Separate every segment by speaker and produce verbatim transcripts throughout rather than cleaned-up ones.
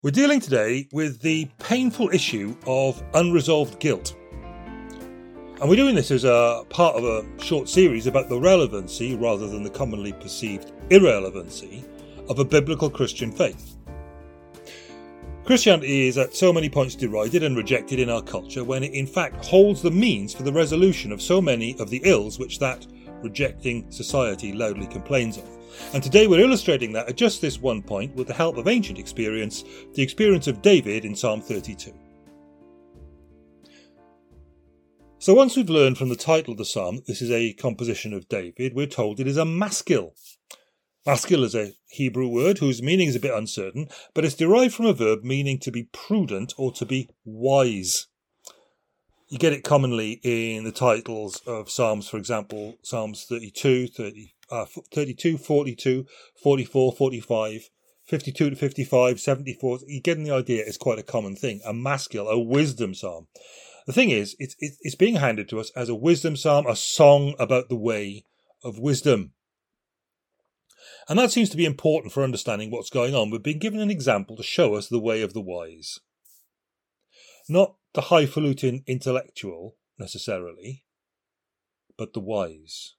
Speaker 1: We're dealing today with the painful issue of unresolved guilt. And we're doing this as a part of a short series about the relevancy, rather than the commonly perceived irrelevancy, of a biblical Christian faith. Christianity is at so many points derided and rejected in our culture when it in fact holds the means for the resolution of so many of the ills which that rejecting society loudly complains of. And today we're illustrating that at just this one point with the help of ancient experience, the experience of David in Psalm thirty-two. So once we've learned from the title of the psalm that this is a composition of David, we're told it is a maskil. Maskil is a Hebrew word whose meaning is a bit uncertain, but it's derived from a verb meaning to be prudent or to be wise. You get it commonly in the titles of Psalms, for example, Psalms thirty-two, thirty, uh, thirty-two, forty-two, forty-four, forty-five, fifty-two to fifty-five, seventy-four. You're getting the idea. It's quite a common thing. A maskil, a wisdom psalm. The thing is, it's, it's being handed to us as a wisdom psalm, a song about the way of wisdom. And that seems to be important for understanding what's going on. We've been given an example to show us the way of the wise. Not the highfalutin intellectual, necessarily, but the wise.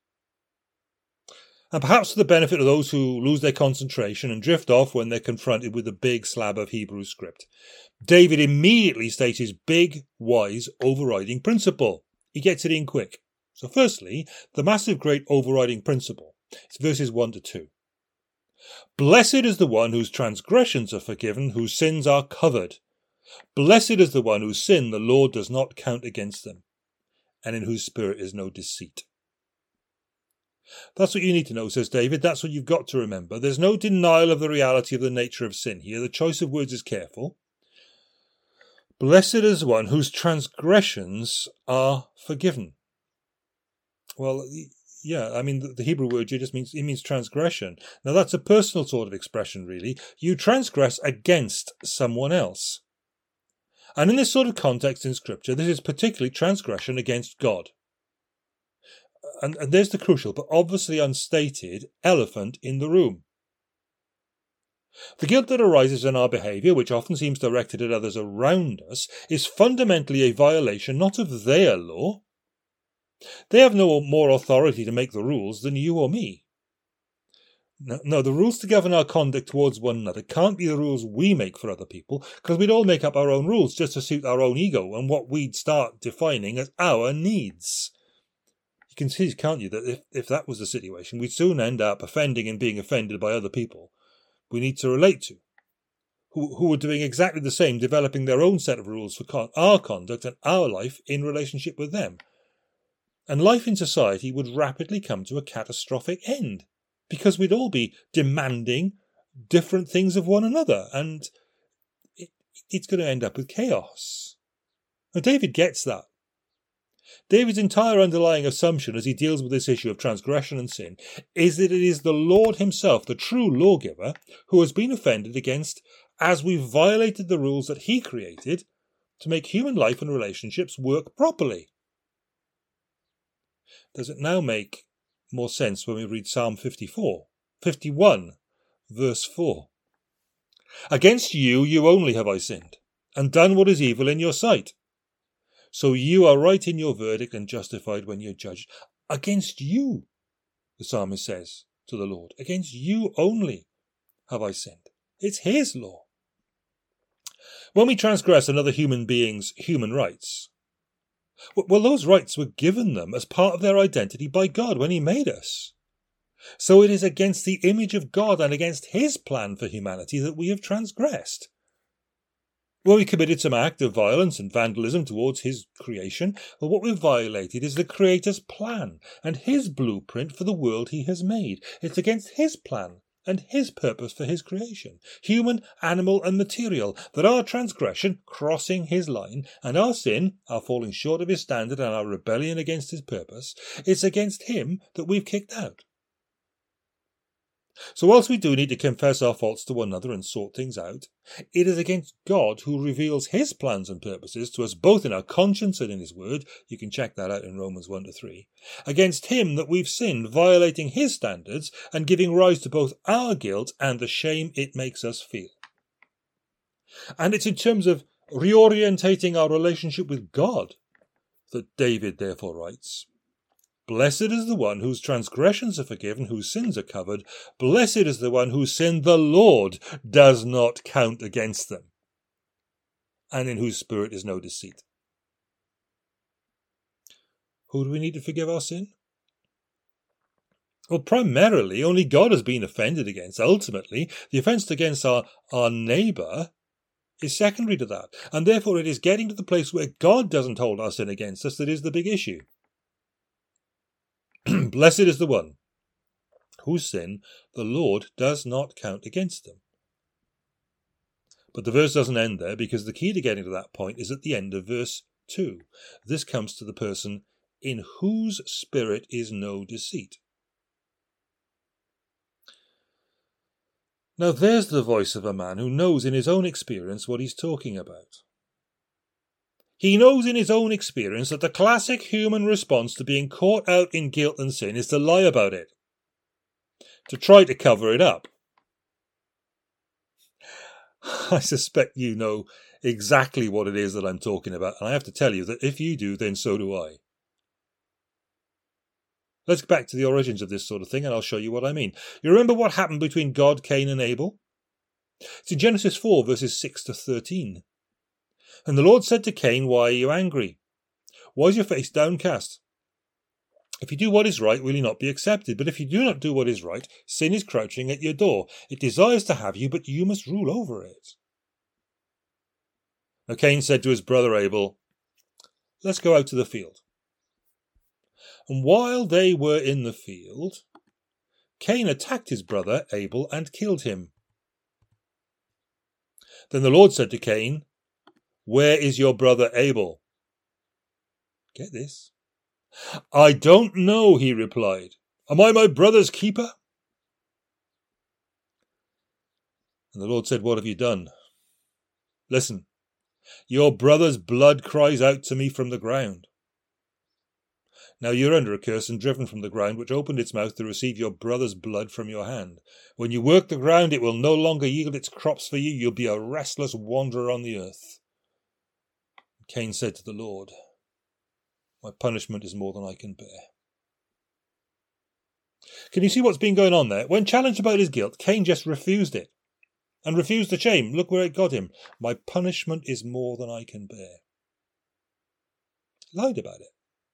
Speaker 1: And perhaps for the benefit of those who lose their concentration and drift off when they're confronted with a big slab of Hebrew script, David immediately states his big, wise, overriding principle. He gets it in quick. So firstly, the massive, great overriding principle. It's verses one to two. Blessed is the one whose transgressions are forgiven, whose sins are covered. Blessed is the one whose sin the Lord does not count against them, and in whose spirit is no deceit. That's what you need to know, says David. That's what you've got to remember. There's no denial of the reality of the nature of sin here. The choice of words is careful. Blessed is one whose transgressions are forgiven. Well, yeah, I mean, the, the Hebrew word here just means, it means transgression. Now, that's a personal sort of expression, really. You transgress against someone else. And in this sort of context in Scripture, this is particularly transgression against God. And, and there's the crucial, but obviously unstated, elephant in the room. The guilt that arises in our behaviour, which often seems directed at others around us, is fundamentally a violation not of their law. They have no more authority to make the rules than you or me. No, no, the rules to govern our conduct towards one another can't be the rules we make for other people, because we'd all make up our own rules just to suit our own ego and what we'd start defining as our needs. You can see, can't you, that if, if that was the situation, we'd soon end up offending and being offended by other people we need to relate to, who, who are doing exactly the same, developing their own set of rules for con- our conduct and our life in relationship with them. And life in society would rapidly come to a catastrophic end, because we'd all be demanding different things of one another, and it, it's going to end up with chaos. Now, David gets that. David's entire underlying assumption as he deals with this issue of transgression and sin is that it is the Lord himself, the true lawgiver, who has been offended against as we've violated the rules that he created to make human life and relationships work properly. Does it now make more sense when we read Psalm fifty-four, fifty-one, verse four? Against you, you only have I sinned, and done what is evil in your sight. So you are right in your verdict and justified when you're judged. Against you, the psalmist says to the Lord, against you only have I sinned. It's his law. When we transgress another human being's human rights, well, those rights were given them as part of their identity by God when he made us. So it is against the image of God and against his plan for humanity that we have transgressed. When we committed some act of violence and vandalism towards his creation, well, what we've violated is the Creator's plan and his blueprint for the world he has made. It's against his plan and his purpose for his creation, human, animal and material, that our transgression, crossing his line, and our sin, our falling short of his standard and our rebellion against his purpose, it's against him that we've kicked out. So whilst we do need to confess our faults to one another and sort things out, it is against God who reveals his plans and purposes to us both in our conscience and in his word. You can check that out in Romans one to three. Against him that we've sinned, violating his standards and giving rise to both our guilt and the shame it makes us feel. And it's in terms of reorientating our relationship with God that David therefore writes, "Blessed is the one whose transgressions are forgiven, whose sins are covered. Blessed is the one whose sin the Lord does not count against them, and in whose spirit is no deceit." Who do we need to forgive our sin? Well, primarily, only God has been offended against. Ultimately, the offence against our, our neighbour is secondary to that. And therefore, it is getting to the place where God doesn't hold our sin against us that is the big issue. Blessed is the one whose sin the Lord does not count against them. But the verse doesn't end there, because the key to getting to that point is at the end of verse two. This comes to the person in whose spirit is no deceit. Now there's the voice of a man who knows in his own experience what he's talking about. He knows in his own experience that the classic human response to being caught out in guilt and sin is to lie about it, to try to cover it up. I suspect you know exactly what it is that I'm talking about, and I have to tell you that if you do, then so do I. Let's get back to the origins of this sort of thing, and I'll show you what I mean. You remember what happened between God, Cain, and Abel? It's in Genesis four, verses six to thirteen. "And the Lord said to Cain, Why are you angry? Why is your face downcast? If you do what is right, will you not be accepted? But if you do not do what is right, sin is crouching at your door. It desires to have you, but you must rule over it." Now Cain said to his brother Abel, "Let's go out to the field." And while they were in the field, Cain attacked his brother Abel and killed him. Then the Lord said to Cain, "Where is your brother Abel?" Get this. "I don't know," he replied. "Am I my brother's keeper?" And the Lord said, "What have you done?" "Listen, your brother's blood cries out to me from the ground. Now you're under a curse and driven from the ground, which opened its mouth to receive your brother's blood from your hand. When you work the ground, it will no longer yield its crops for you. You'll be a restless wanderer on the earth." Cain said to the Lord, "My punishment is more than I can bear." Can you see what's been going on there? When challenged about his guilt, Cain just refused it. And refused the shame. Look where it got him. "My punishment is more than I can bear." Lied about it.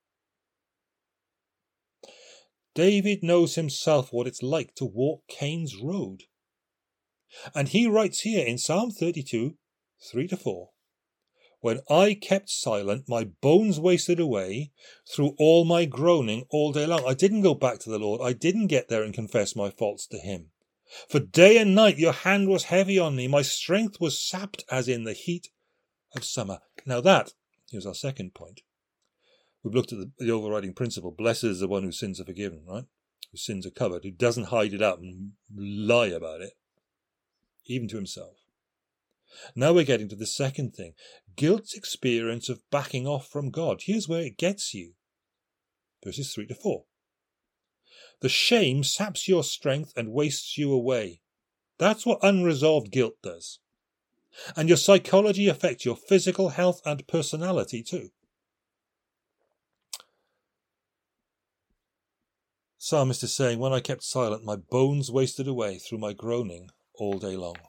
Speaker 1: David knows himself what it's like to walk Cain's road. And he writes here in Psalm thirty-two, three to four, "When I kept silent, my bones wasted away through all my groaning all day long." I didn't go back to the Lord. I didn't get there and confess my faults to him. "For day and night your hand was heavy on me. My strength was sapped as in the heat of summer." Now that, here's our second point. We've looked at the, the overriding principle. Blessed is the one whose sins are forgiven, right? Whose sins are covered, who doesn't hide it up and lie about it, even to himself. Now we're getting to the second thing. Guilt's experience of backing off from God. Here's where it gets you. Verses three to four. "The shame saps your strength and wastes you away." That's what unresolved guilt does. "And your psychology affects your physical health and personality too." Psalmist is saying, when I kept silent, my bones wasted away through my groaning all day long.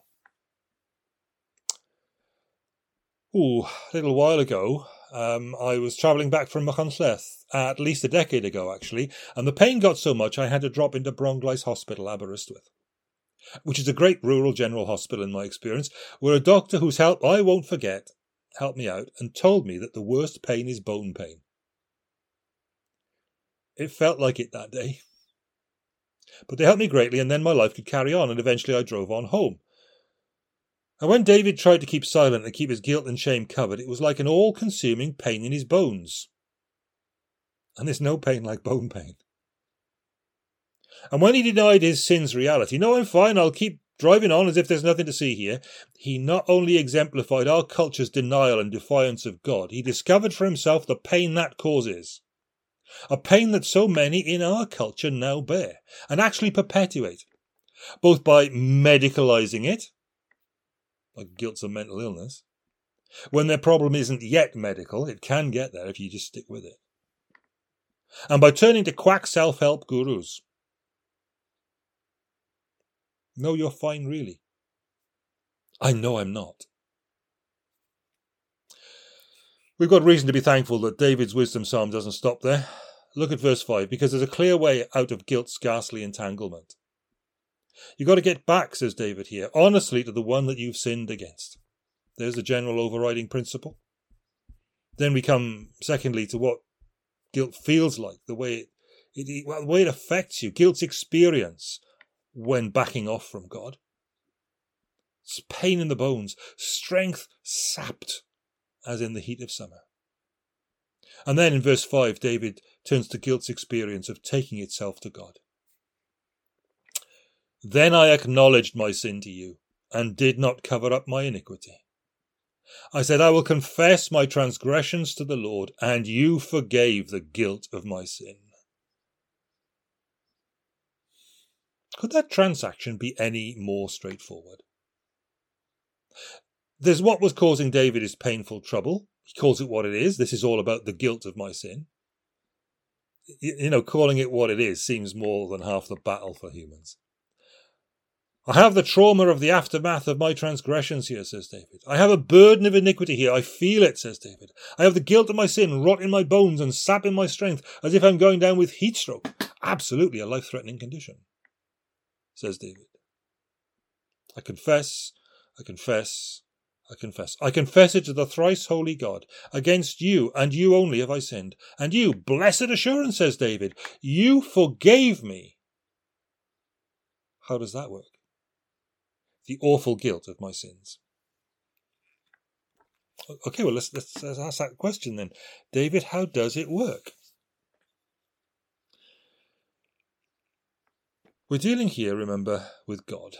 Speaker 1: Ooh, a little while ago, um, I was travelling back from Machynlleth, at least a decade ago actually, and the pain got so much I had to drop into Bronglais Hospital, Aberystwyth, which is a great rural general hospital in my experience, where a doctor whose help I won't forget helped me out and told me that the worst pain is bone pain. It felt like it that day. But they helped me greatly, and then my life could carry on, and eventually I drove on home. And when David tried to keep silent and keep his guilt and shame covered, it was like an all-consuming pain in his bones. And there's no pain like bone pain. And when he denied his sin's reality, "No, I'm fine, I'll keep driving on as if there's nothing to see here," he not only exemplified our culture's denial and defiance of God, he discovered for himself the pain that causes. A pain that so many in our culture now bear and actually perpetuate, both by medicalising it like guilt's a mental illness. When their problem isn't yet medical, it can get there if you just stick with it. And by turning to quack self-help gurus. No, you're fine, really. I know I'm not. We've got reason to be thankful that David's wisdom psalm doesn't stop there. Look at verse five, because there's a clear way out of guilt's ghastly entanglement. You've got to get back, says David here, honestly to the one that you've sinned against. There's the general overriding principle. Then we come, secondly, to what guilt feels like, the way it, it, well, the way it affects you, guilt's experience when backing off from God. It's pain in the bones, strength sapped, as in the heat of summer. And then in verse five, David turns to guilt's experience of taking itself to God. Then I acknowledged my sin to you, and did not cover up my iniquity. I said, I will confess my transgressions to the Lord, and you forgave the guilt of my sin. Could that transaction be any more straightforward? There's what was causing David his painful trouble. He calls it what it is. This is all about the guilt of my sin. You know, calling it what it is seems more than half the battle for humans. I have the trauma of the aftermath of my transgressions here, says David. I have a burden of iniquity here. I feel it, says David. I have the guilt of my sin rot in my bones and sap in my strength, as if I'm going down with heat stroke. Absolutely a life-threatening condition, says David. I confess, I confess, I confess. I confess it to the thrice holy God. Against you, and you only, have I sinned. And you, blessed assurance, says David, you forgave me. How does that work? The awful guilt of my sins. Okay, well, let's, let's, let's ask that question then. David, how does it work? We're dealing here, remember, with God.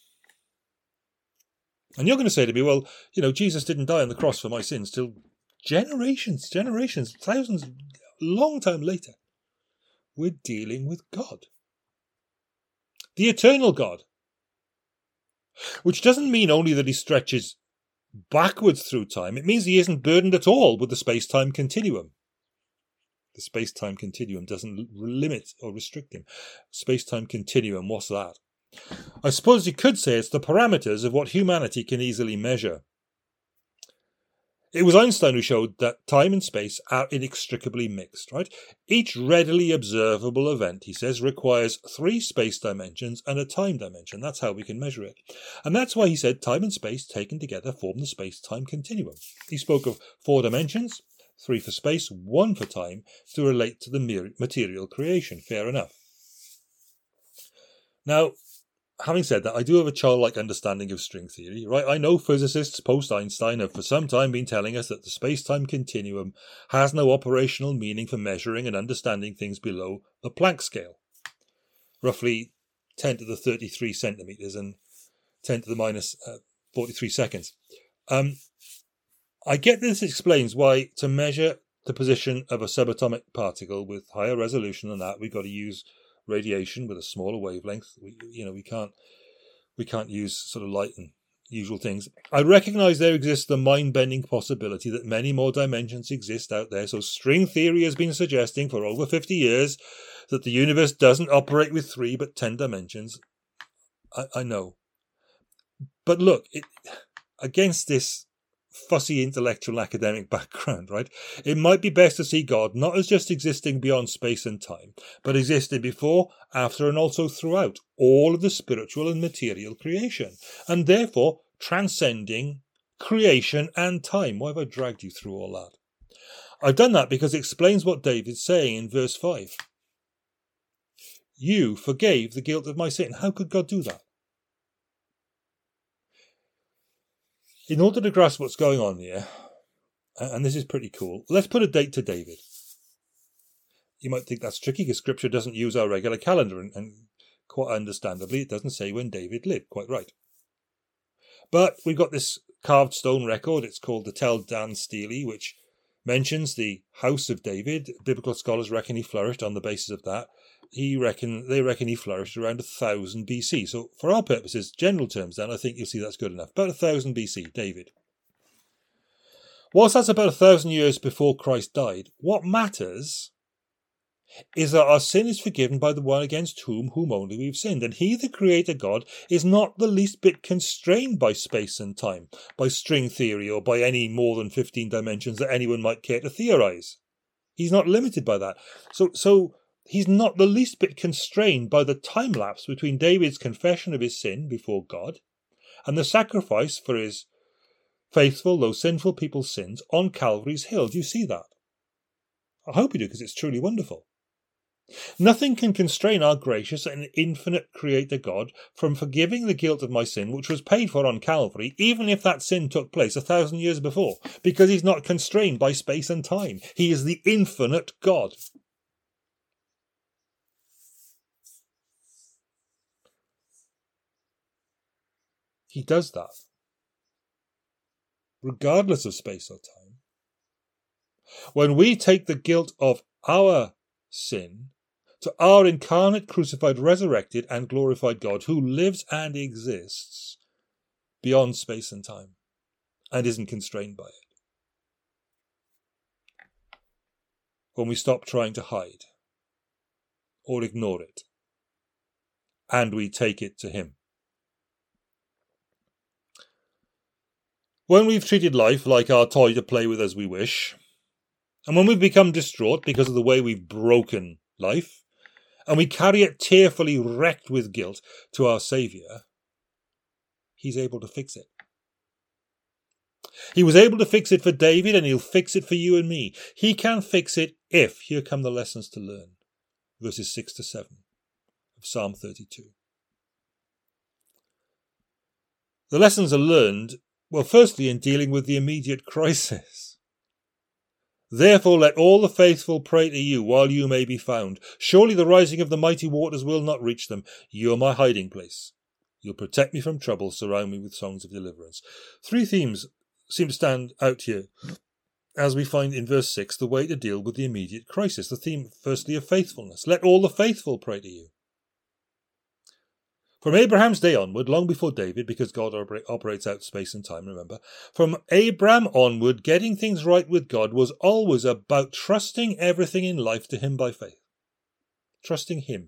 Speaker 1: And you're going to say to me, well, you know, Jesus didn't die on the cross for my sins till generations, generations, thousands, long time later. We're dealing with God. The eternal God. Which doesn't mean only that he stretches backwards through time. It means he isn't burdened at all with the space-time continuum. The space-time continuum doesn't limit or restrict him. Space-time continuum, what's that? I suppose you could say it's the parameters of what humanity can easily measure. It was Einstein who showed that time and space are inextricably mixed, right? Each readily observable event, he says, requires three space dimensions and a time dimension. That's how we can measure it. And that's why he said time and space taken together form the space-time continuum. He spoke of four dimensions, three for space, one for time, to relate to the material creation. Fair enough. Now, having said that, I do have a childlike understanding of string theory, right? I know physicists post-Einstein have for some time been telling us that the space-time continuum has no operational meaning for measuring and understanding things below the Planck scale. Roughly ten to the thirty-three centimetres and ten to the minus uh, forty-three seconds. Um, I get this explains why to measure the position of a subatomic particle with higher resolution than that, we've got to use radiation with a smaller wavelength. We, you know, we can't, we can't use sort of light and usual things. I recognise there exists the mind-bending possibility that many more dimensions exist out there. So string theory has been suggesting for over fifty years that the universe doesn't operate with three but ten dimensions. I, I know, but look, it, against this fussy intellectual academic background, right? It might be best to see God not as just existing beyond space and time, but existing before, after, and also throughout all of the spiritual and material creation, and therefore transcending creation and time. Why have I dragged you through all that? I've done that because it explains what David's saying in verse five. You forgave the guilt of my sin. How could God do that? In order to grasp what's going on here, and this is pretty cool, let's put a date to David. You might think that's tricky because Scripture doesn't use our regular calendar, and, and quite understandably, it doesn't say when David lived, quite right. But we've got this carved stone record, it's called the Tel Dan Stele, which mentions the house of David. Biblical scholars reckon he flourished on the basis of that. he reckon they reckon he flourished around one thousand B C. So for our purposes, general terms then, I think you'll see that's good enough. About one thousand B C, David. Whilst that's about a thousand years before Christ died, what matters is that our sin is forgiven by the one against whom, whom only we've sinned. And he, the Creator God, is not the least bit constrained by space and time, by string theory, or by any more than fifteen dimensions that anyone might care to theorize. He's not limited by that. So, so he's not the least bit constrained by the time lapse between David's confession of his sin before God and the sacrifice for his faithful, though sinful people's sins on Calvary's hill. Do you see that? I hope you do, because it's truly wonderful. Nothing can constrain our gracious and infinite Creator God from forgiving the guilt of my sin, which was paid for on Calvary, even if that sin took place a thousand years before, because he's not constrained by space and time. He is the infinite God. He does that, regardless of space or time. When we take the guilt of our sin to our incarnate, crucified, resurrected, and glorified God, who lives and exists beyond space and time and isn't constrained by it. When we stop trying to hide or ignore it, and we take it to him. When we've treated life like our toy to play with as we wish, and when we've become distraught because of the way we've broken life, and we carry it tearfully wrecked with guilt to our Saviour, he's able to fix it. He was able to fix it for David, and he'll fix it for you and me. He can fix it if, here come the lessons to learn, verses six to seven of Psalm thirty-two. The lessons are learned, well, firstly, in dealing with the immediate crisis. Therefore let all the faithful pray to you while you may be found. Surely the rising of the mighty waters will not reach them. You are my hiding place. You'll protect me from trouble, surround me with songs of deliverance. Three themes seem to stand out here, as we find in verse six, the way to deal with the immediate crisis. The theme, firstly, of faithfulness. Let all the faithful pray to you. From Abraham's day onward, long before David, because God oper- operates out space and time, remember, from Abraham onward, getting things right with God was always about trusting everything in life to him by faith. Trusting him.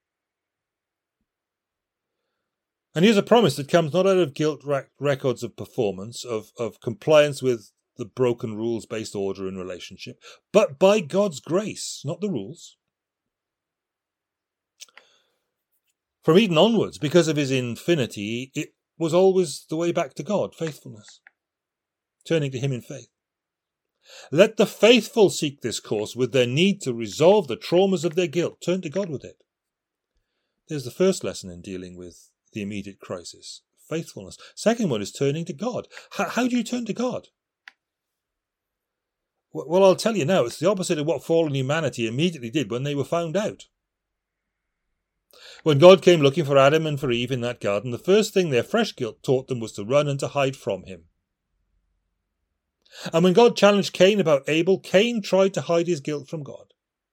Speaker 1: And here's a promise that comes not out of guilt rec- records of performance, of, of compliance with the broken rules-based order in relationship, but by God's grace, not the rules. From Eden onwards, because of his infinity, it was always the way back to God, faithfulness, turning to him in faith. Let the faithful seek this course with their need to resolve the traumas of their guilt. Turn to God with it. There's the first lesson in dealing with the immediate crisis, faithfulness. Second one is turning to God. How, how do you turn to God? Well, I'll tell you now, it's the opposite of what fallen humanity immediately did when they were found out. When God came looking for Adam and for Eve in that garden, the first thing their fresh guilt taught them was to run and to hide from him. And when God challenged Cain about Abel, Cain tried to hide his guilt from God.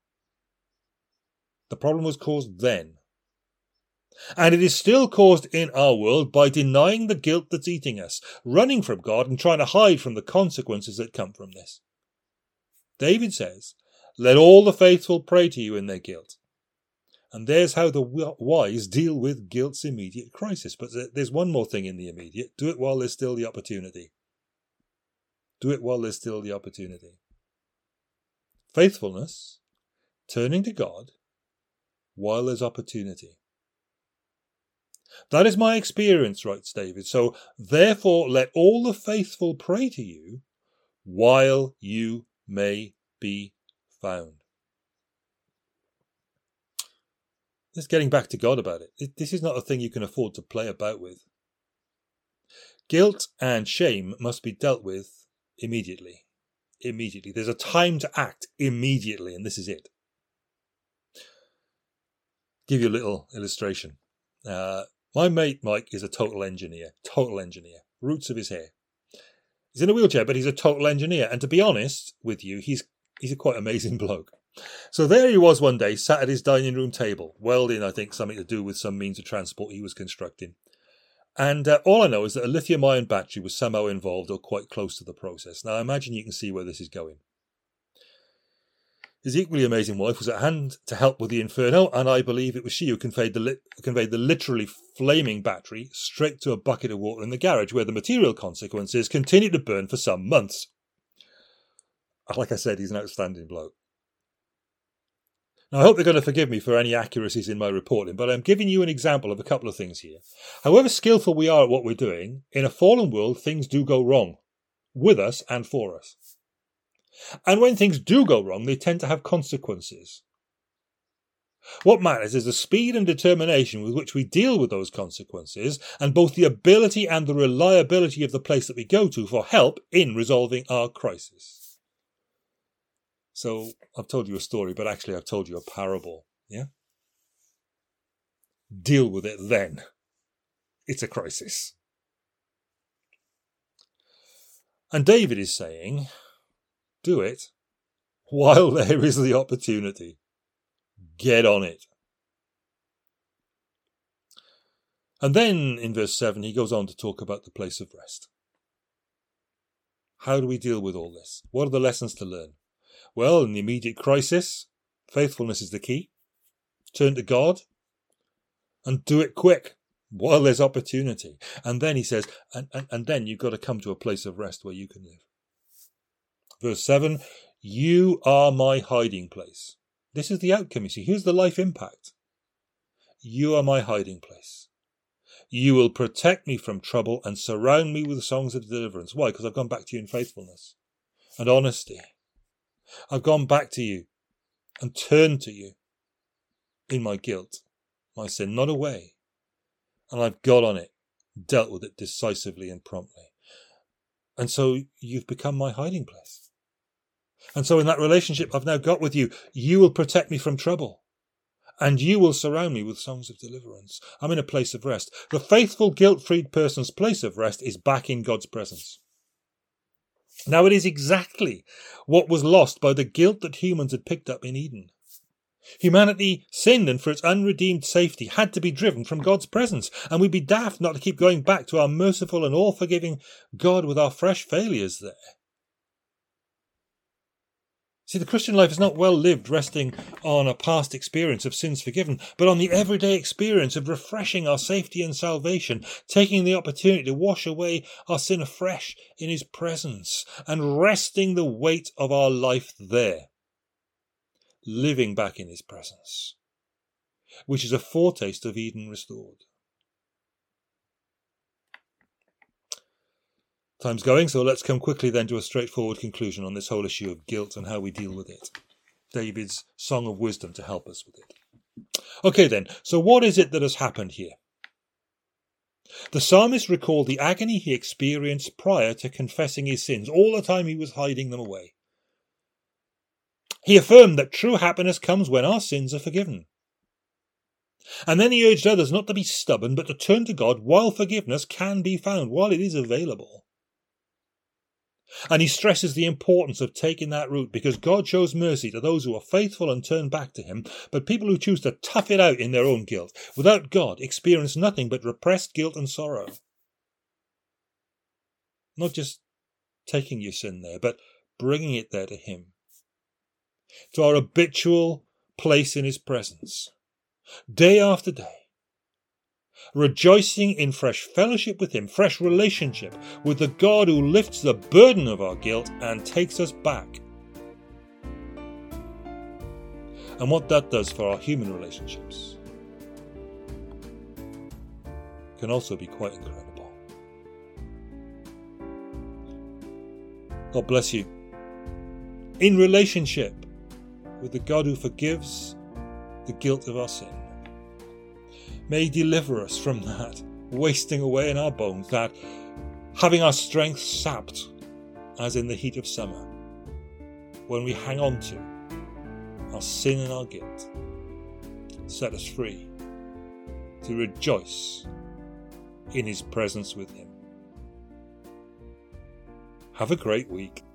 Speaker 1: The problem was caused then. And it is still caused in our world by denying the guilt that's eating us, running from God and trying to hide from the consequences that come from this. David says, let all the faithful pray to you in their guilt. And there's how the wise deal with guilt's immediate crisis. But there's one more thing in the immediate. Do it while there's still the opportunity. Do it while there's still the opportunity. Faithfulness, turning to God, while there's opportunity. That is my experience, writes David. So, therefore, let all the faithful pray to you while you may be found. Just getting back to God about it. This is not a thing you can afford to play about with. Guilt and shame must be dealt with immediately. Immediately. There's a time to act immediately, and this is it. Give you a little illustration. Uh, my mate Mike is a total engineer. Total engineer. Roots of his hair. He's in a wheelchair, but he's a total engineer. And to be honest with you, he's he's a quite amazing bloke. So there he was one day, sat at his dining room table, welding, I think, something to do with some means of transport he was constructing. And uh, all I know is that a lithium-ion battery was somehow involved or quite close to the process. Now, I imagine you can see where this is going. His equally amazing wife was at hand to help with the inferno, and I believe it was she who conveyed the, li- conveyed the literally flaming battery straight to a bucket of water in the garage, where the material consequences continued to burn for some months. Like I said, he's an outstanding bloke. Now, I hope they're going to forgive me for any accuracies in my reporting, but I'm giving you an example of a couple of things here. However skillful we are at what we're doing, in a fallen world, things do go wrong, with us and for us. And when things do go wrong, they tend to have consequences. What matters is the speed and determination with which we deal with those consequences, and both the ability and the reliability of the place that we go to for help in resolving our crisis. So, I've told you a story, but actually I've told you a parable, yeah? Deal with it then. It's a crisis. And David is saying, do it while there is the opportunity. Get on it. And then in verse seven, he goes on to talk about the place of rest. How do we deal with all this? What are the lessons to learn? Well, in the immediate crisis, faithfulness is the key. Turn to God and do it quick while there's opportunity. And then he says, and, and, and then you've got to come to a place of rest where you can live. Verse seven, you are my hiding place. This is the outcome, you see. Here's the life impact. You are my hiding place. You will protect me from trouble and surround me with songs of deliverance. Why? Because I've gone back to you in faithfulness and honesty. I've gone back to you and turned to you in my guilt, my sin, not away. And I've got on it, dealt with it decisively and promptly. And so you've become my hiding place. And so in that relationship I've now got with you, you will protect me from trouble. And you will surround me with songs of deliverance. I'm in a place of rest. The faithful, guilt-freed person's place of rest is back in God's presence. Now, it is exactly what was lost by the guilt that humans had picked up in Eden. Humanity sinned, and for its unredeemed safety had to be driven from God's presence. And we'd be daft not to keep going back to our merciful and all-forgiving God with our fresh failures there. See, the Christian life is not well lived resting on a past experience of sins forgiven, but on the everyday experience of refreshing our safety and salvation, taking the opportunity to wash away our sin afresh in his presence, and resting the weight of our life there, living back in his presence, which is a foretaste of Eden restored. Time's going, so let's come quickly then to a straightforward conclusion on this whole issue of guilt and how we deal with it. David's song of wisdom to help us with it. Okay then, so what is it that has happened here? The psalmist recalled the agony he experienced prior to confessing his sins, all the time he was hiding them away. He affirmed that true happiness comes when our sins are forgiven. And then he urged others not to be stubborn, but to turn to God while forgiveness can be found, while it is available. And he stresses the importance of taking that route, because God shows mercy to those who are faithful and turn back to him, but people who choose to tough it out in their own guilt, without God, experience nothing but repressed guilt and sorrow. Not just taking your sin there, but bringing it there to him, to our habitual place in his presence, day after day, rejoicing in fresh fellowship with him, fresh relationship with the God who lifts the burden of our guilt and takes us back. And what that does for our human relationships can also be quite incredible. God bless you. In relationship with the God who forgives the guilt of our sin. May he deliver us from that wasting away in our bones, that having our strength sapped as in the heat of summer, when we hang on to our sin and our guilt. Set us free to rejoice in his presence with him. Have a great week.